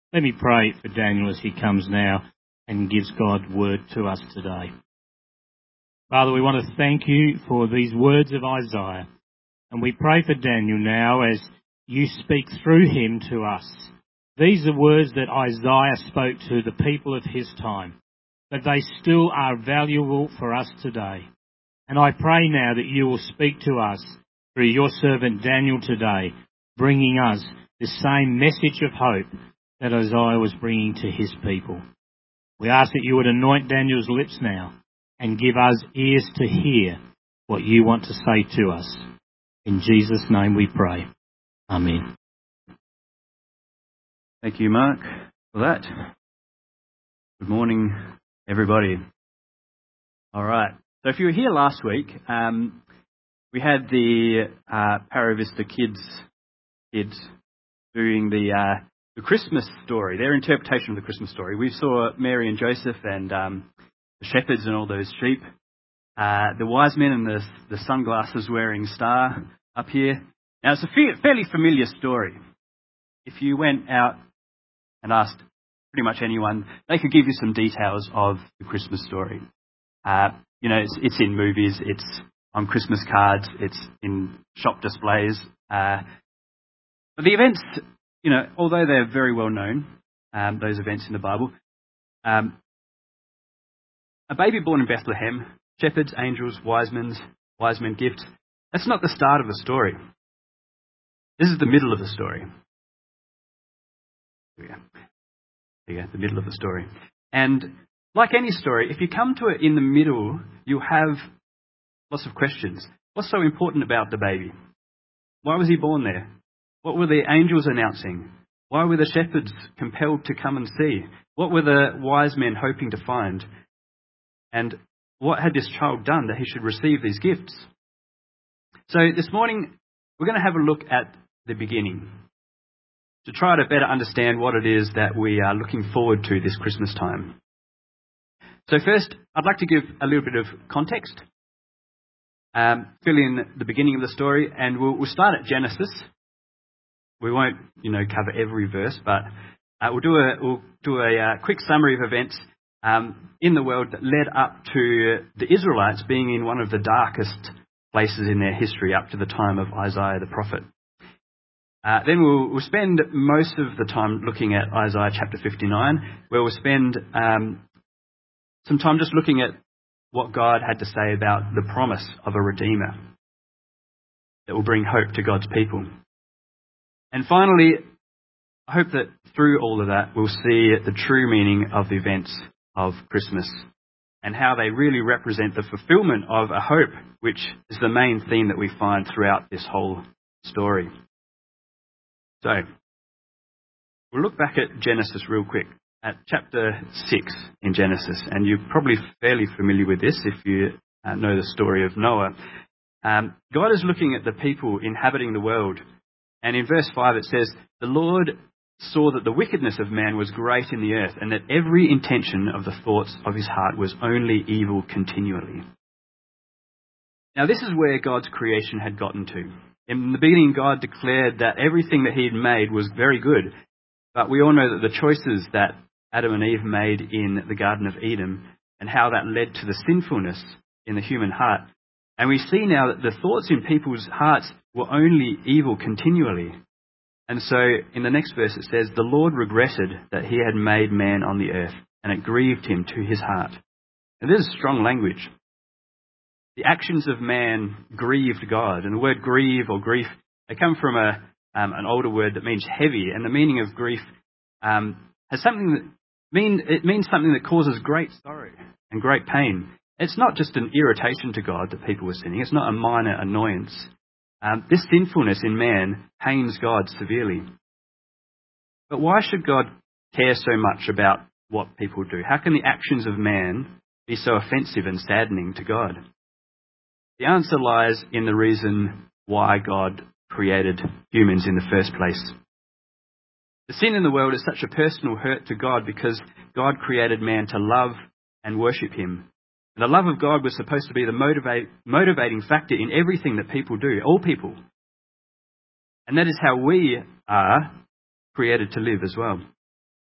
Let me pray for Daniel as he comes now and gives God's word to us today. Father, we want to thank you for these words of Isaiah. And we pray for Daniel now as you speak through him to us. These are words that Isaiah spoke to the people of his time, but they still are valuable for us today. And I pray now that you will speak to us through your servant Daniel today, bringing us the same message of hope that Isaiah was bringing to his people. We ask that you would anoint Daniel's lips now and give us ears to hear what you want to say to us. In Jesus' name we pray. Amen. Thank you, Mark, for that. Good morning, everybody. All right. So if you were here last week, we had the Paravista kids doing the Christmas story, their interpretation of the Christmas story. We saw Mary and Joseph and the shepherds and all those sheep, the wise men and the sunglasses wearing star up here. Now, it's a fairly familiar story. If you went out and asked pretty much anyone, they could give you some details of the Christmas story. It's in movies, it's on Christmas cards, it's in shop displays. But the events, although they're very well known, those events in the Bible, a baby born in Bethlehem, shepherds, angels, wise men, gifts, that's not the start of the story. This is the middle of the story. Here we go, the middle of the story. And like any story, if you come to it in the middle, you'll have lots of questions. What's so important about the baby? Why was he born there? What were the angels announcing? Why were the shepherds compelled to come and see? What were the wise men hoping to find? And what had this child done that he should receive these gifts? So this morning, we're going to have a look at the beginning to try to better understand what it is that we are looking forward to this Christmas time. So first, I'd like to give a little bit of context, fill in the beginning of the story, and we'll start at Genesis. We won't, cover every verse, but we'll do a quick summary of events in the world that led up to the Israelites being in one of the darkest places in their history up to the time of Isaiah the prophet. Then we'll spend most of the time looking at Isaiah chapter 59, where we'll spend some time just looking at what God had to say about the promise of a Redeemer that will bring hope to God's people. And finally, I hope that through all of that, we'll see the true meaning of the events of Christmas and how they really represent the fulfillment of a hope, which is the main theme that we find throughout this whole story. So, we'll look back at Genesis real quick, at chapter 6 in Genesis, and you're probably fairly familiar with this if you know the story of Noah. God is looking at the people inhabiting the world, and in verse 5 it says, "The Lord saw that the wickedness of man was great in the earth, and that every intention of the thoughts of his heart was only evil continually." Now this is where God's creation had gotten to. In the beginning, God declared that everything that he had made was very good, but we all know that the choices that Adam and Eve made in the Garden of Eden and how that led to the sinfulness in the human heart. And we see now that the thoughts in people's hearts were only evil continually. And so in the next verse it says, "The Lord regretted that he had made man on the earth, and it grieved him to his heart." And this is strong language. The actions of man grieved God. And the word grieve or grief, they come from an older word that means heavy. And the meaning of grief has something it means something that causes great sorrow and great pain. It's not just an irritation to God that people were sinning. It's not a minor annoyance. This sinfulness in man pains God severely. But why should God care so much about what people do? How can the actions of man be so offensive and saddening to God? The answer lies in the reason why God created humans in the first place. The sin in the world is such a personal hurt to God because God created man to love and worship him. And the love of God was supposed to be the motivating factor in everything that people do, all people. And that is how we are created to live as well.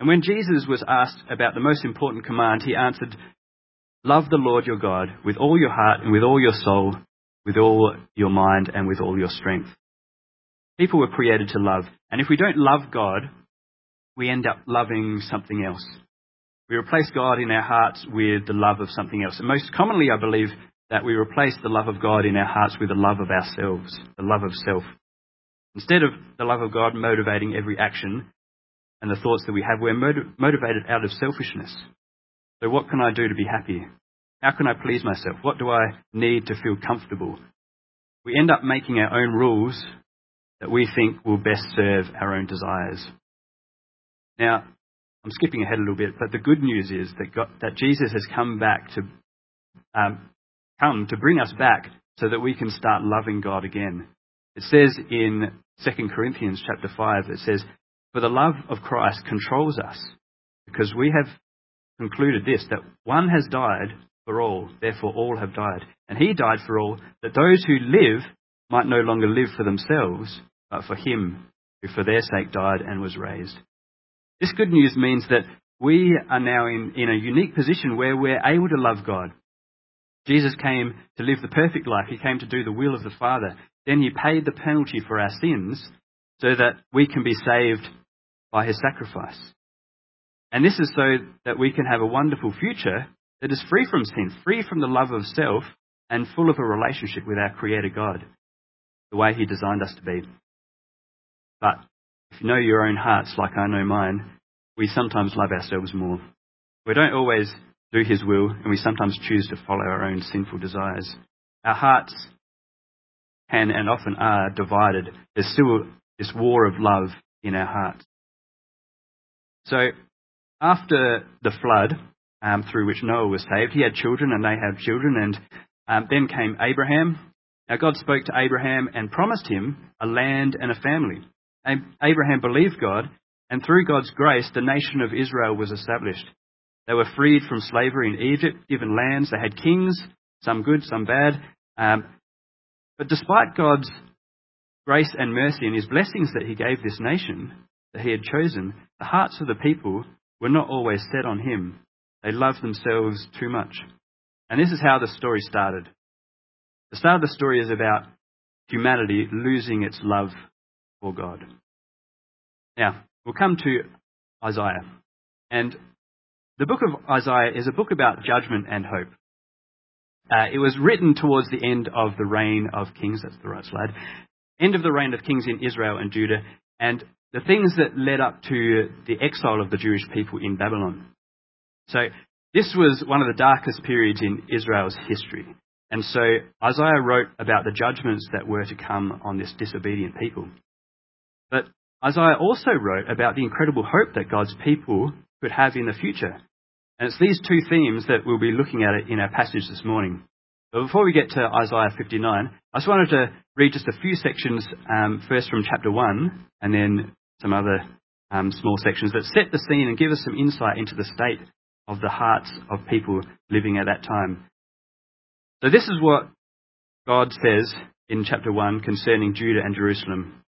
And when Jesus was asked about the most important command, he answered, "Love the Lord your God with all your heart and with all your soul, with all your mind and with all your strength." People were created to love. And if we don't love God, we end up loving something else. We replace God in our hearts with the love of something else. And most commonly, I believe that we replace the love of God in our hearts with the love of ourselves, the love of self. Instead of the love of God motivating every action and the thoughts that we have, we're motivated out of selfishness. So what can I do to be happy? How can I please myself? What do I need to feel comfortable? We end up making our own rules that we think will best serve our own desires. Now, I'm skipping ahead a little bit, but the good news is that Jesus has come to bring us back so that we can start loving God again. It says in 2 Corinthians chapter 5, it says, "For the love of Christ controls us, because we have concluded this, that one has died for all, therefore all have died. And he died for all, that those who live might no longer live for themselves, but for him who for their sake died and was raised." This good news means that we are now in a unique position where we're able to love God. Jesus came to live the perfect life. He came to do the will of the Father. Then he paid the penalty for our sins so that we can be saved by his sacrifice. And this is so that we can have a wonderful future that is free from sin, free from the love of self, and full of a relationship with our Creator God, the way he designed us to be. But if you know your own hearts like I know mine, we sometimes love ourselves more. We don't always do his will, and we sometimes choose to follow our own sinful desires. Our hearts can and often are divided. There's still this war of love in our hearts. So after the flood, through which Noah was saved, he had children and they had children, and then came Abraham. Now God spoke to Abraham and promised him a land and a family. Abraham believed God, and through God's grace, the nation of Israel was established. They were freed from slavery in Egypt, given lands. They had kings, some good, some bad. But despite God's grace and mercy and his blessings that he gave this nation that he had chosen, the hearts of the people were not always set on him. They loved themselves too much. And this is how the story started. The start of the story is about humanity losing its love for God. Now, we'll come to Isaiah. And the book of Isaiah is a book about judgment and hope. It was written towards the end of the reign of kings. That's the right slide. End of the reign of kings in Israel and Judah, and the things that led up to the exile of the Jewish people in Babylon. So this was one of the darkest periods in Israel's history. And so Isaiah wrote about the judgments that were to come on this disobedient people. But Isaiah also wrote about the incredible hope that God's people could have in the future. And it's these two themes that we'll be looking at in our passage this morning. But before we get to Isaiah 59, I just wanted to read just a few sections, first from chapter 1, and then some other small sections that set the scene and give us some insight into the state of the hearts of people living at that time. So this is what God says in chapter 1 concerning Judah and Jerusalem.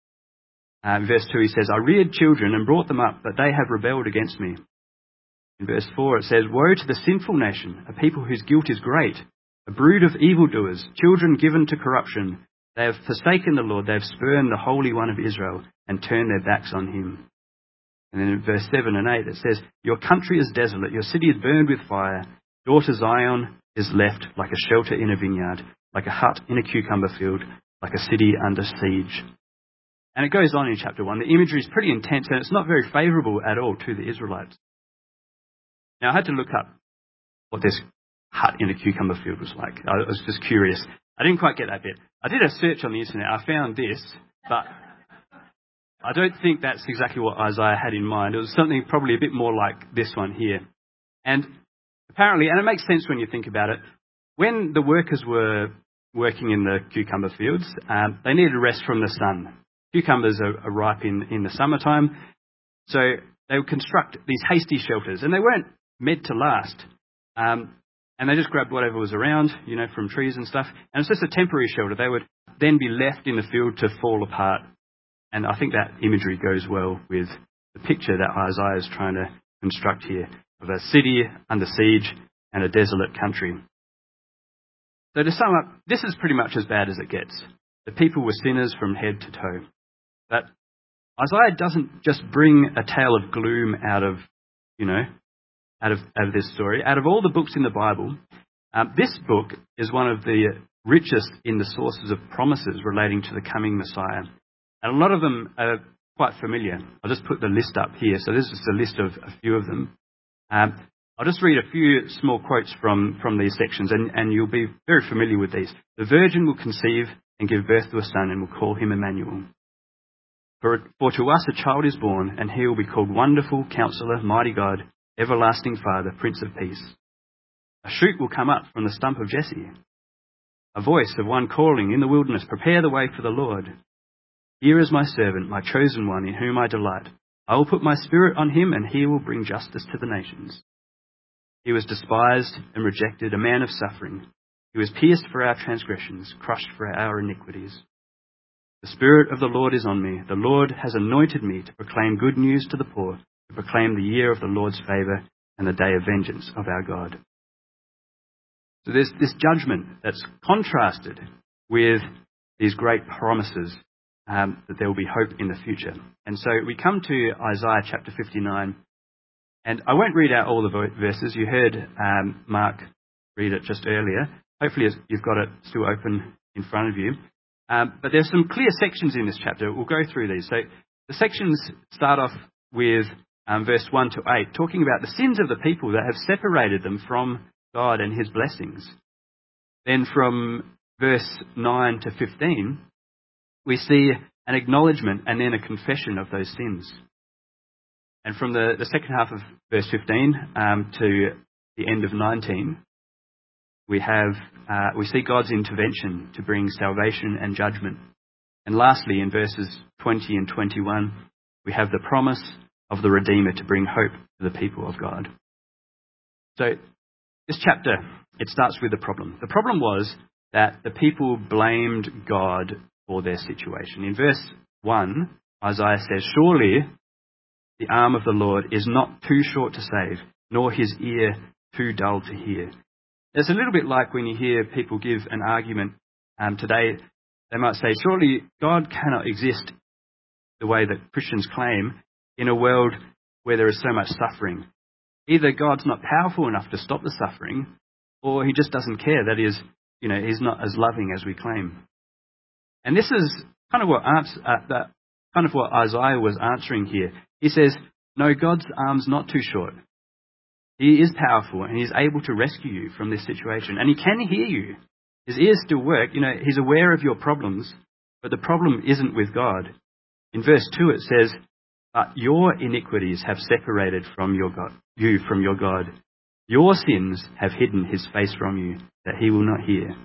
Verse 2, he says, "I reared children and brought them up, but they have rebelled against me." In verse 4 it says, "Woe to the sinful nation, a people whose guilt is great, a brood of evildoers, children given to corruption. They have forsaken the Lord, they have spurned the Holy One of Israel and turned their backs on him." And then in verse 7 and 8 it says, "Your country is desolate, your city is burned with fire. Daughter Zion is left like a shelter in a vineyard, like a hut in a cucumber field, like a city under siege." And it goes on in chapter 1. The imagery is pretty intense and it's not very favourable at all to the Israelites. Now I had to look up what this hut in a cucumber field was like. I was just curious. I didn't quite get that bit. I did a search on the internet. I found this, but I don't think that's exactly what Isaiah had in mind. It was something probably a bit more like this one here. And apparently, and it makes sense when you think about it, when the workers were working in the cucumber fields, they needed a rest from the sun. Cucumbers are ripe in the summertime, so they would construct these hasty shelters, and they weren't meant to last. And they just grabbed whatever was around, from trees and stuff. And it's just a temporary shelter. They would then be left in the field to fall apart. And I think that imagery goes well with the picture that Isaiah is trying to construct here of a city under siege and a desolate country. So to sum up, this is pretty much as bad as it gets. The people were sinners from head to toe. But Isaiah doesn't just bring a tale of gloom out of this story. Out of all the books in the Bible, this book is one of the richest in the sources of promises relating to the coming Messiah. And a lot of them are quite familiar. I'll just put the list up here. So this is a list of a few of them. I'll just read a few small quotes from these sections, and you'll be very familiar with these. The virgin will conceive and give birth to a son, and will call him Emmanuel. For to us a child is born, and he will be called Wonderful, Counselor, Mighty God, Everlasting Father, Prince of Peace. A shoot will come up from the stump of Jesse. A voice of one calling in the wilderness, prepare the way for the Lord. Here is my servant, my chosen one, in whom I delight. I will put my spirit on him, and he will bring justice to the nations. He was despised and rejected, a man of suffering. He was pierced for our transgressions, crushed for our iniquities. The Spirit of the Lord is on me. The Lord has anointed me to proclaim good news to the poor, to proclaim the year of the Lord's favour and the day of vengeance of our God. So there's this judgment that's contrasted with these great promises that there will be hope in the future. And so we come to Isaiah chapter 59, and I won't read out all the verses. You heard Mark read it just earlier. Hopefully you've got it still open in front of you. But there's some clear sections in this chapter. We'll go through these. So the sections start off with verse 1 to 8, talking about the sins of the people that have separated them from God and his blessings. Then from verse 9 to 15, we see an acknowledgement and then a confession of those sins. And from the second half of verse 15 to the end of 19, we see God's intervention to bring salvation and judgment. And lastly, in verses 20 and 21, we have the promise of the Redeemer to bring hope to the people of God. So this chapter, it starts with the problem. The problem was that the people blamed God for their situation. In verse 1, Isaiah says, surely the arm of the Lord is not too short to save, nor his ear too dull to hear. It's a little bit like when you hear people give an argument today. They might say, surely God cannot exist the way that Christians claim in a world where there is so much suffering. Either God's not powerful enough to stop the suffering, or he just doesn't care. That is, he's not as loving as we claim. And this is kind of what Isaiah was answering here. He says, no, God's arm's not too short. He is powerful and he's able to rescue you from this situation. And he can hear you. His ears still work. He's aware of your problems, but the problem isn't with God. In verse 2 it says, but your iniquities have separated you from your God. Your sins have hidden his face from you, that he will not hear.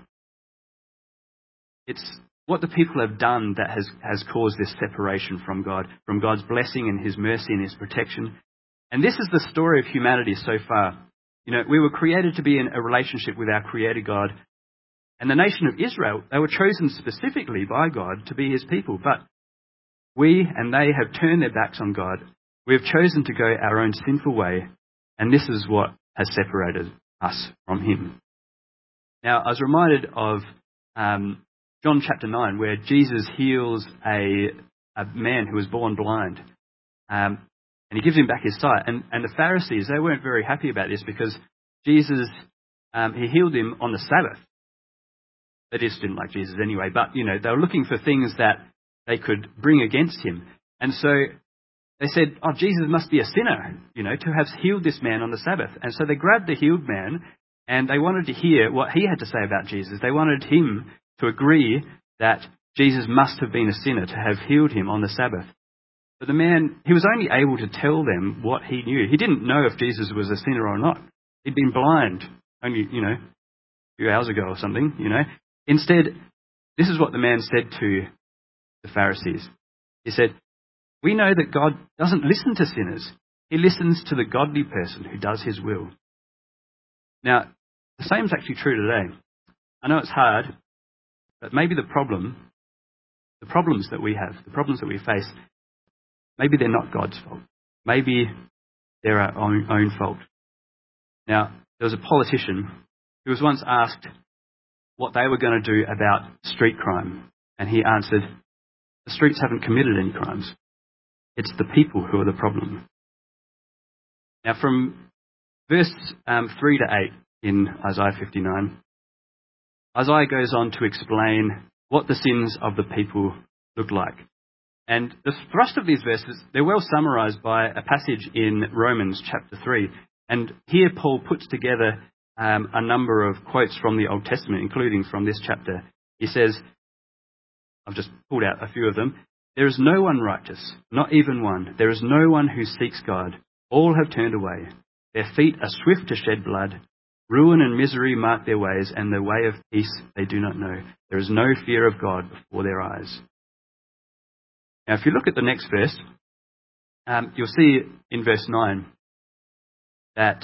It's what the people have done that has caused this separation from God, from God's blessing and his mercy and his protection. And this is the story of humanity so far. We were created to be in a relationship with our Creator God. And the nation of Israel, they were chosen specifically by God to be his people. But we and they have turned their backs on God. We have chosen to go our own sinful way. And this is what has separated us from him. Now, I was reminded of John chapter 9, where Jesus heals a man who was born blind. And he gives him back his sight. And the Pharisees, they weren't very happy about this because Jesus, he healed him on the Sabbath. They just didn't like Jesus anyway. But, they were looking for things that they could bring against him. And so they said, oh, Jesus must be a sinner, to have healed this man on the Sabbath. And so they grabbed the healed man and they wanted to hear what he had to say about Jesus. They wanted him to agree that Jesus must have been a sinner to have healed him on the Sabbath. But the man, he was only able to tell them what he knew. He didn't know if Jesus was a sinner or not. He'd been blind only, a few hours ago or something, Instead, this is what the man said to the Pharisees. He said, we know that God doesn't listen to sinners. He listens to the godly person who does his will. Now, the same is actually true today. I know it's hard, but maybe the problems that we have, the problems that we face, maybe they're not God's fault. maybe they're our own fault. Now, there was a politician who was once asked what they were going to do about street crime, and he answered, the streets haven't committed any crimes. It's the people who are the problem. Now, from verse 3 to 8 in Isaiah 59, Isaiah goes on to explain what the sins of the people look like. And the thrust of these verses, they're well summarized by a passage in Romans chapter 3. And here Paul puts together a number of quotes from the Old Testament, including from this chapter. He says, I've just pulled out a few of them. There is no one righteous, not even one. There is no one who seeks God. All have turned away. Their feet are swift to shed blood. Ruin and misery mark their ways, and the way of peace they do not know. There is no fear of God before their eyes. Now, if you look at the next verse, you'll see in verse 9 that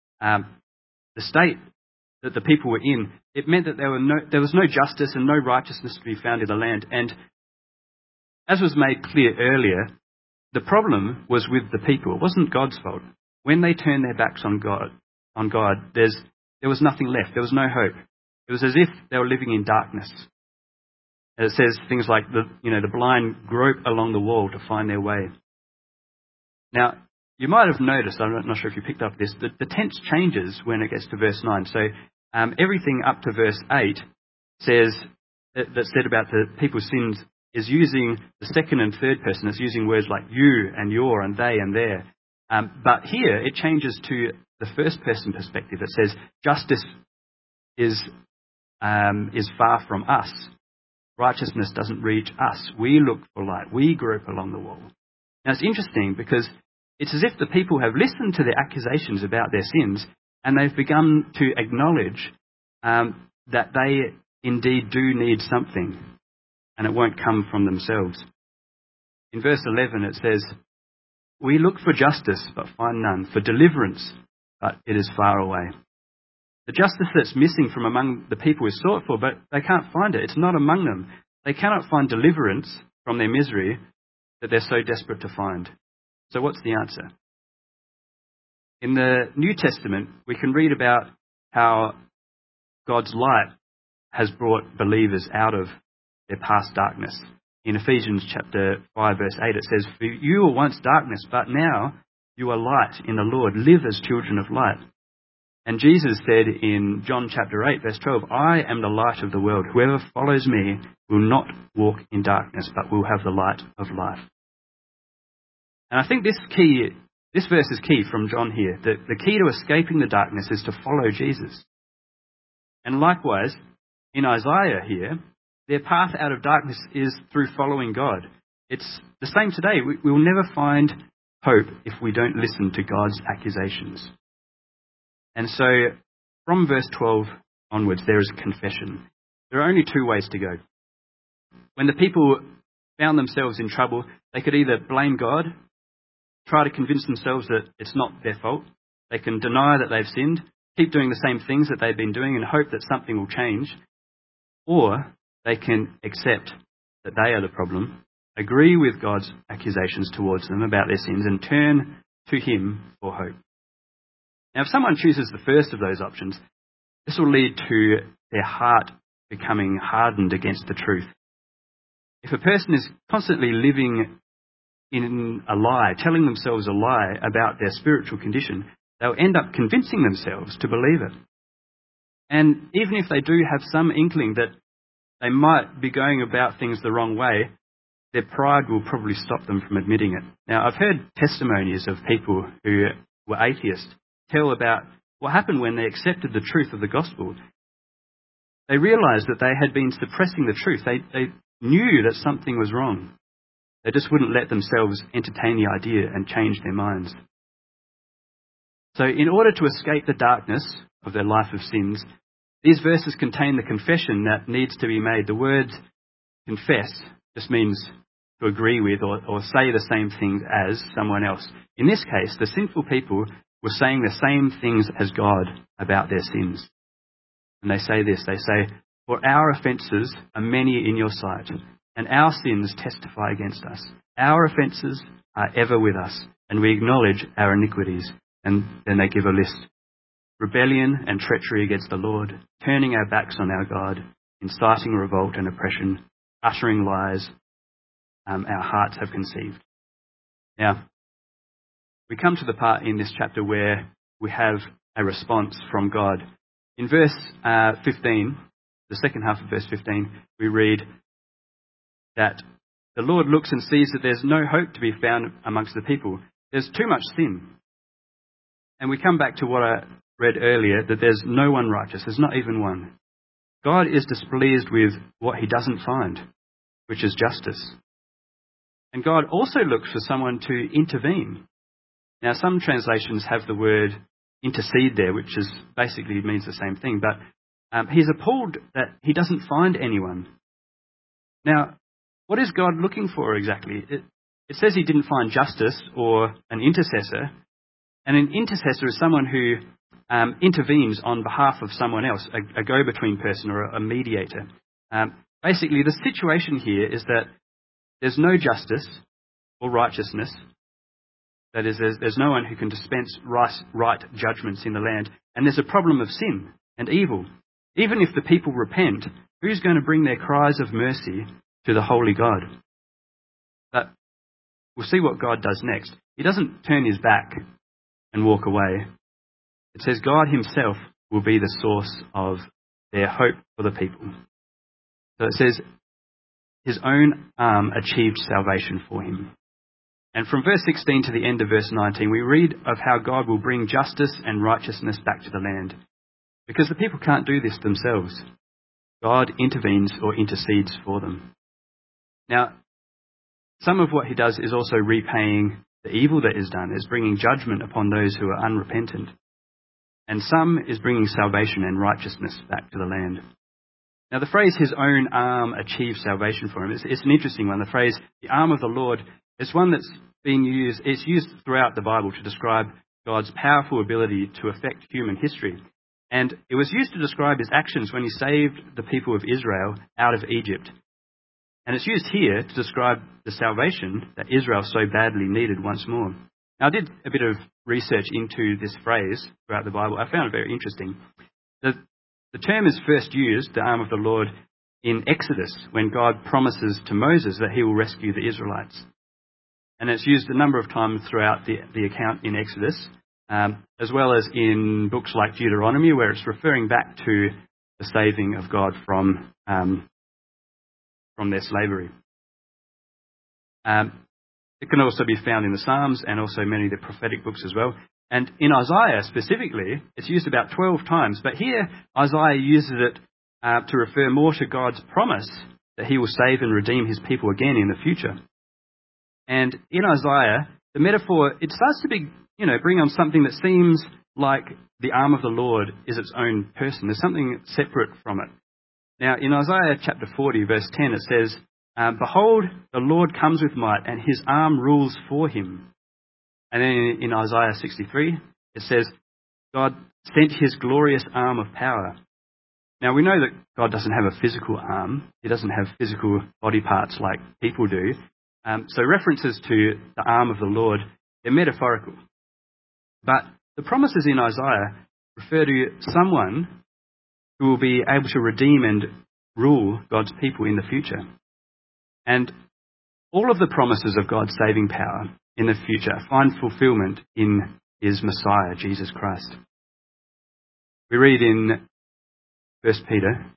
the state that the people were in, it meant that there was no justice and no righteousness to be found in the land. And as was made clear earlier, the problem was with the people. It wasn't God's fault. When they turned their backs on God, there was nothing left. There was no hope. It was as if they were living in darkness. And it says things like the blind grope along the wall to find their way. Now, you might have noticed, I'm not sure if you picked up this, the tense changes when it gets to verse 9. So everything up to verse 8 says that said about the people's sins is using the second and third person. It's using words like you and your and they and their. But here it changes to the first person perspective. It says justice is far from us. Righteousness doesn't reach us. We look for light. We grope along the wall. Now it's interesting because it's as if the people have listened to the accusations about their sins and they've begun to acknowledge that they indeed do need something and it won't come from themselves. In verse 11 it says, we look for justice but find none, for deliverance, but it is far away. The justice that's missing from among the people is sought for, but they can't find it. It's not among them. They cannot find deliverance from their misery that they're so desperate to find. So what's the answer? In the New Testament, we can read about how God's light has brought believers out of their past darkness. In Ephesians chapter 5, verse 8, it says, for you were once darkness, but now you are light in the Lord. Live as children of light. And Jesus said in John chapter 8, verse 12, I am the light of the world. Whoever follows me will not walk in darkness, but will have the light of life. And I think this verse is key from John here. The key to escaping the darkness is to follow Jesus. And likewise, in Isaiah here, their path out of darkness is through following God. It's the same today. We will never find hope if we don't listen to God's accusations. And so, from verse 12 onwards, there is confession. There are only two ways to go. When the people found themselves in trouble, they could either blame God, try to convince themselves that it's not their fault. They can deny that they've sinned, keep doing the same things that they've been doing and hope that something will change. Or they can accept that they are the problem, agree with God's accusations towards them about their sins and turn to Him for hope. Now, if someone chooses the first of those options, this will lead to their heart becoming hardened against the truth. If a person is constantly living in a lie, telling themselves a lie about their spiritual condition, they'll end up convincing themselves to believe it. And even if they do have some inkling that they might be going about things the wrong way, their pride will probably stop them from admitting it. Now, I've heard testimonies of people who were atheists tell about what happened when they accepted the truth of the gospel. They realised that they had been suppressing the truth. They knew that something was wrong. They just wouldn't let themselves entertain the idea and change their minds. So in order to escape the darkness of their life of sins, these verses contain the confession that needs to be made. The word confess just means to agree with or say the same thing as someone else. In this case, the sinful people were saying the same things as God about their sins. And they say this, they say, for our offences are many in your sight, and our sins testify against us. Our offences are ever with us, and we acknowledge our iniquities. And then they give a list. Rebellion and treachery against the Lord, turning our backs on our God, inciting revolt and oppression, uttering lies, our hearts have conceived. Now, we come to the part in this chapter where we have a response from God. In verse 15, the second half of verse 15, we read that the Lord looks and sees that there's no hope to be found amongst the people. There's too much sin. And we come back to what I read earlier, that there's no one righteous. There's not even one. God is displeased with what he doesn't find, which is justice. And God also looks for someone to intervene. Now, some translations have the word intercede there, which is basically means the same thing, but he's appalled that he doesn't find anyone. Now, what is God looking for exactly? It says he didn't find justice or an intercessor, and an intercessor is someone who intervenes on behalf of someone else, a go-between person or a mediator. Basically, the situation here is that there's no justice or righteousness. That is, there's no one who can dispense right judgments in the land. And there's a problem of sin and evil. Even if the people repent, who's going to bring their cries of mercy to the holy God? But we'll see what God does next. He doesn't turn his back and walk away. It says God himself will be the source of their hope for the people. So it says his own arm achieved salvation for him. And from verse 16 to the end of verse 19, we read of how God will bring justice and righteousness back to the land. Because the people can't do this themselves. God intervenes or intercedes for them. Now, some of what he does is also repaying the evil that is done, is bringing judgment upon those who are unrepentant. And some is bringing salvation and righteousness back to the land. Now, the phrase, his own arm achieved salvation for him, it's an interesting one. The phrase, the arm of the Lord, is one that's being used, it's used throughout the Bible to describe God's powerful ability to affect human history. And it was used to describe his actions when he saved the people of Israel out of Egypt. And it's used here to describe the salvation that Israel so badly needed once more. Now, I did a bit of research into this phrase throughout the Bible. I found it very interesting. The term is first used, the arm of the Lord, in Exodus, when God promises to Moses that he will rescue the Israelites. And it's used a number of times throughout the account in Exodus, as well as in books like Deuteronomy, where it's referring back to the saving of God from their slavery. It can also be found in the Psalms and also many of the prophetic books as well. And in Isaiah specifically, it's used about 12 times. But here, Isaiah uses it to refer more to God's promise that he will save and redeem his people again in the future. And in Isaiah, the metaphor, it starts to be, bring on something that seems like the arm of the Lord is its own person. There's something separate from it. Now, in Isaiah chapter 40, verse 10, it says, behold, the Lord comes with might, and his arm rules for him. And then in Isaiah 63, it says, God sent his glorious arm of power. Now, we know that God doesn't have a physical arm. He doesn't have physical body parts like people do. So references to the arm of the Lord, they're metaphorical. But the promises in Isaiah refer to someone who will be able to redeem and rule God's people in the future. And all of the promises of God's saving power in the future find fulfillment in his Messiah, Jesus Christ. We read in 1 Peter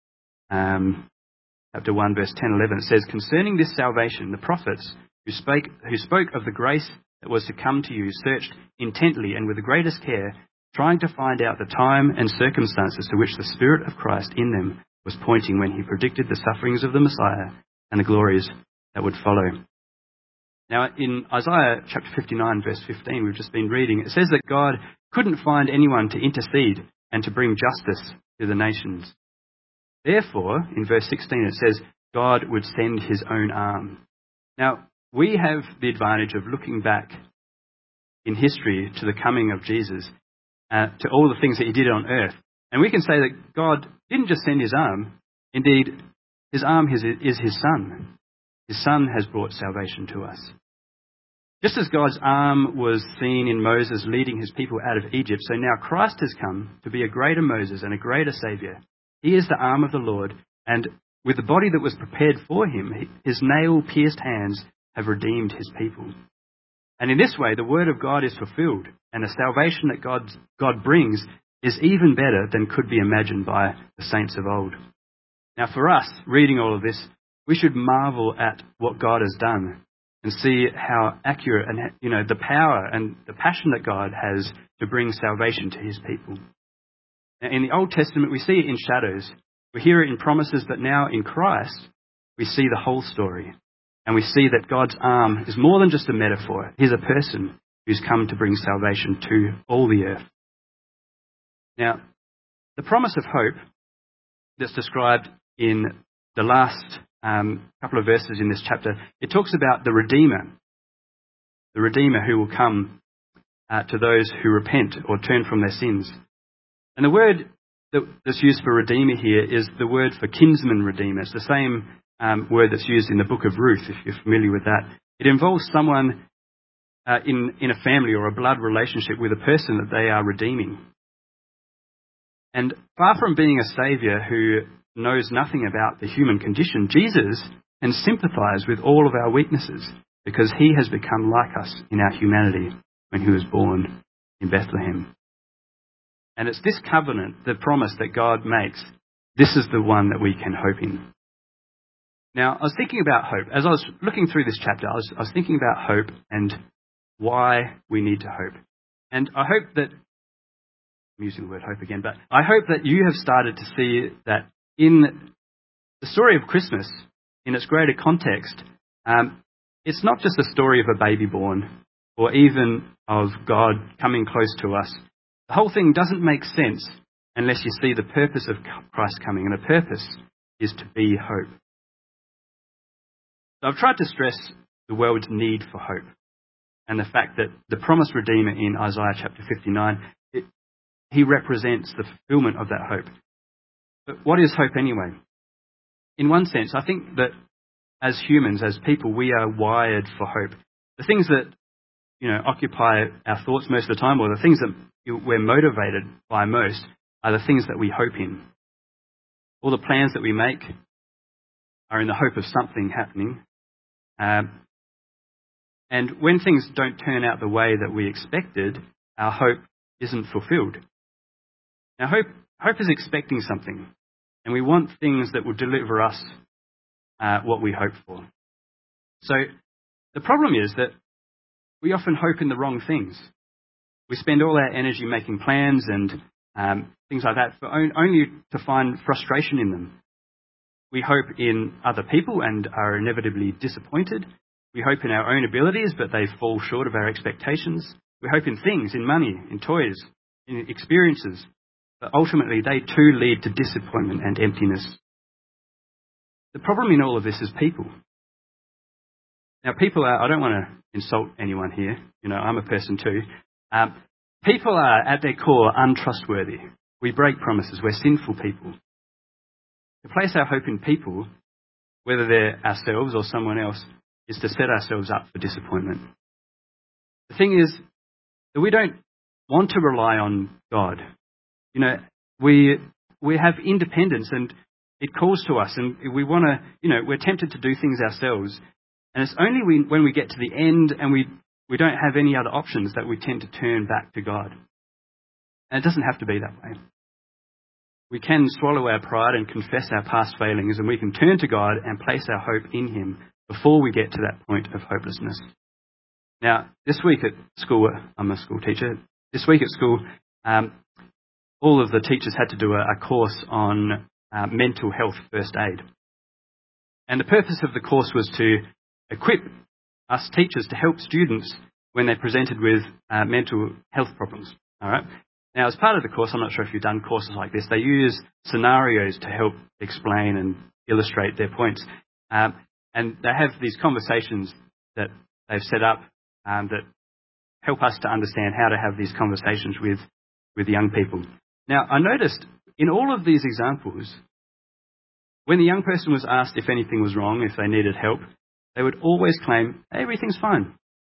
chapter 1, verse 10, 11, it says, concerning this salvation, the prophets who spoke of the grace that was to come to you searched intently and with the greatest care, trying to find out the time and circumstances to which the Spirit of Christ in them was pointing when he predicted the sufferings of the Messiah and the glories that would follow. Now, in Isaiah chapter 59, verse 15, we've just been reading, it says that God couldn't find anyone to intercede and to bring justice to the nations. Therefore, in verse 16, it says, God would send his own arm. Now, we have the advantage of looking back in history to the coming of Jesus, to all the things that he did on earth. And we can say that God didn't just send his arm. Indeed, his arm is his Son. His Son has brought salvation to us. Just as God's arm was seen in Moses leading his people out of Egypt, so now Christ has come to be a greater Moses and a greater Saviour. He is the arm of the Lord, and with the body that was prepared for him, his nail-pierced hands have redeemed his people. And in this way, the word of God is fulfilled, and the salvation that God brings is even better than could be imagined by the saints of old. Now for us, reading all of this, we should marvel at what God has done and see how accurate and, the power and the passion that God has to bring salvation to his people. Now, in the Old Testament, we see it in shadows. We hear it in promises, but now in Christ, we see the whole story. And we see that God's arm is more than just a metaphor. He's a person who's come to bring salvation to all the earth. Now, the promise of hope that's described in the last couple of verses in this chapter, it talks about the Redeemer who will come to those who repent or turn from their sins. And the word that's used for Redeemer here is the word for kinsman redeemer. It's the same word that's used in the book of Ruth, if you're familiar with that. It involves someone in a family or a blood relationship with a person that they are redeeming. And far from being a saviour who knows nothing about the human condition, Jesus can sympathise with all of our weaknesses because he has become like us in our humanity when he was born in Bethlehem. And it's this covenant, the promise that God makes, this is the one that we can hope in. Now, I was thinking about hope. As I was looking through this chapter, I was thinking about hope and why we need to hope. And I hope that, I'm using the word hope again, but I hope that you have started to see that in the story of Christmas, in its greater context, it's not just a story of a baby born or even of God coming close to us. The whole thing doesn't make sense unless you see the purpose of Christ coming, and the purpose is to be hope. So I've tried to stress the world's need for hope and the fact that the promised Redeemer in Isaiah chapter 59, he represents the fulfillment of that hope. But what is hope anyway? In one sense, I think that as humans, as people, we are wired for hope. The things that, occupy our thoughts most of the time, or the things that we're motivated by most, are the things that we hope in. All the plans that we make are in the hope of something happening. And when things don't turn out the way that we expected, our hope isn't fulfilled. Now, hope is expecting something, and we want things that will deliver us what we hope for. So the problem is that we often hope in the wrong things. We spend all our energy making plans and things like that only to find frustration in them. We hope in other people and are inevitably disappointed. We hope in our own abilities, but they fall short of our expectations. We hope in things, in money, in toys, in experiences. But ultimately, they too lead to disappointment and emptiness. The problem in all of this is people. Now, people are, I don't want to insult anyone here. I'm a person too. People are, at their core, untrustworthy. We break promises. We're sinful people. To place our hope in people, whether they're ourselves or someone else, is to set ourselves up for disappointment. The thing is that we don't want to rely on God. We have independence and it calls to us, and we want to, we're tempted to do things ourselves. And it's only when we get to the end and we don't have any other options that we tend to turn back to God. And it doesn't have to be that way. We can swallow our pride and confess our past failings, and we can turn to God and place our hope in him before we get to that point of hopelessness. Now, this week at school, I'm a school teacher. This week at school, all of the teachers had to do a course on mental health first aid. And the purpose of the course was to equip us teachers to help students when they're presented with mental health problems. All right. Now, as part of the course, I'm not sure if you've done courses like this, they use scenarios to help explain and illustrate their points. And they have these conversations that they've set up that help us to understand how to have these conversations with young people. Now, I noticed in all of these examples, when the young person was asked if anything was wrong, if they needed help, they would always claim, hey, everything's fine.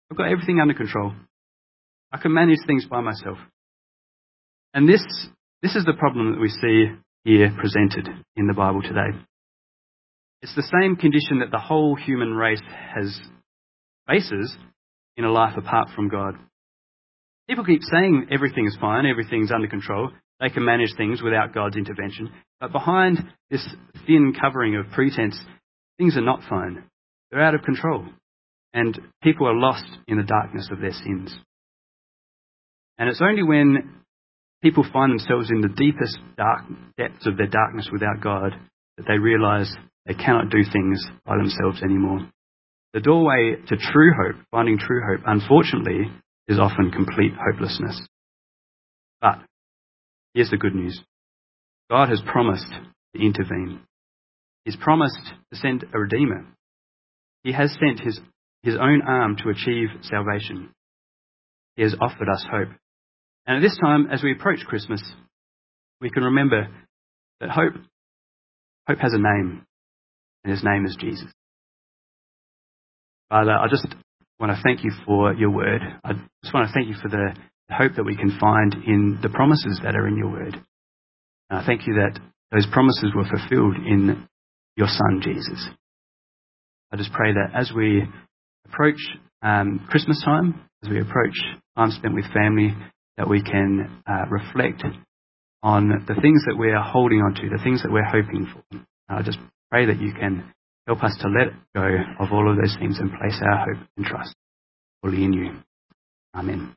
I've got everything under control. I can manage things by myself. And this is the problem that we see here presented in the Bible today. It's the same condition that the whole human race faces in a life apart from God. People keep saying everything's fine, everything's under control, they can manage things without God's intervention. But behind this thin covering of pretense, things are not fine. They're out of control. And people are lost in the darkness of their sins. And it's only when people find themselves in the deepest depths of their darkness without God that they realise they cannot do things by themselves anymore. The doorway to true hope, finding true hope, unfortunately, is often complete hopelessness. But here's the good news. God has promised to intervene. He's promised to send a Redeemer. He has sent his own arm to achieve salvation. He has offered us hope. And at this time, as we approach Christmas, we can remember that hope has a name, and his name is Jesus. Father, I just want to thank you for your word. I just want to thank you for the hope that we can find in the promises that are in your word. And I thank you that those promises were fulfilled in your Son, Jesus. I just pray that as we approach Christmas time, as we approach time spent with family, that we can reflect on the things that we are holding on to, the things that we're hoping for. I just pray that you can help us to let go of all of those things and place our hope and trust fully in you. Amen.